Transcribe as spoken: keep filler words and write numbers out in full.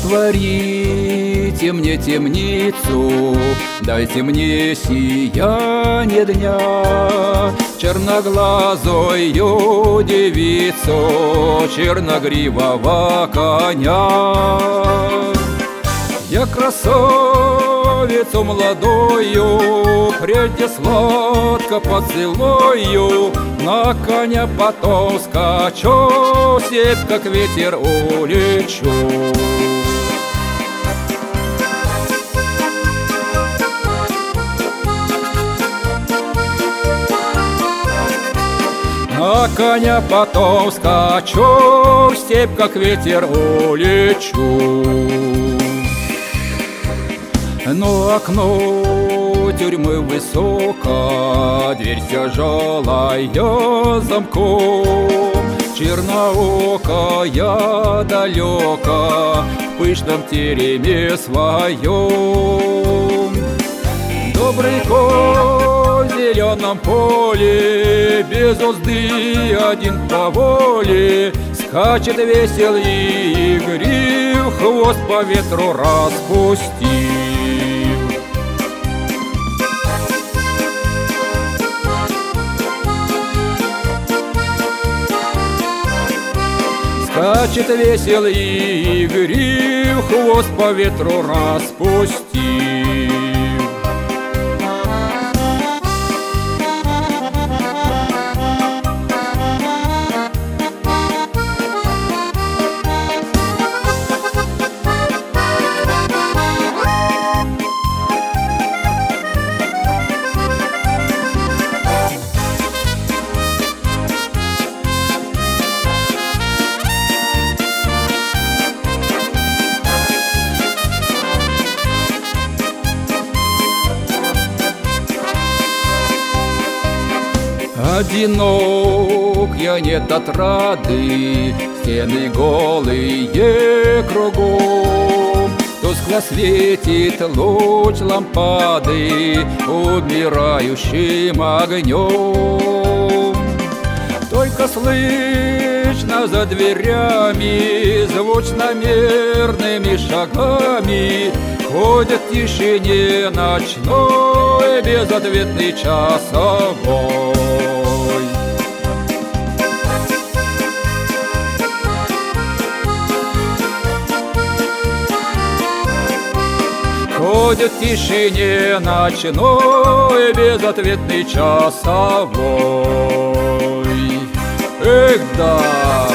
Отворите мне темницу, дайте мне сияние дня, черноглазую девицу, черногривого коня. Я красавицу молодую, прежде сладко поцелую, на коня потом скачу, степь как ветер улечу. На коня потом скачу, степь как ветер улечу. Но окно тюрьмы высоко, дверь тяжелая замком, черноокая далеко в пышном тереме своем. Добрый конь в зеленом поле, без узды один по воле, скачет весел и игрив, хвост по ветру распустив. Скачет весел и игрив, хвост по ветру распустив. Одинок я, нет отрады, стены голые кругом, тускло светит луч лампады умирающим огнем. Только слышно за дверями звучно мерными шагами ходят в тишине ночной безответный часовой. Ходит в тишине ночной безответный часовой. Эх, да!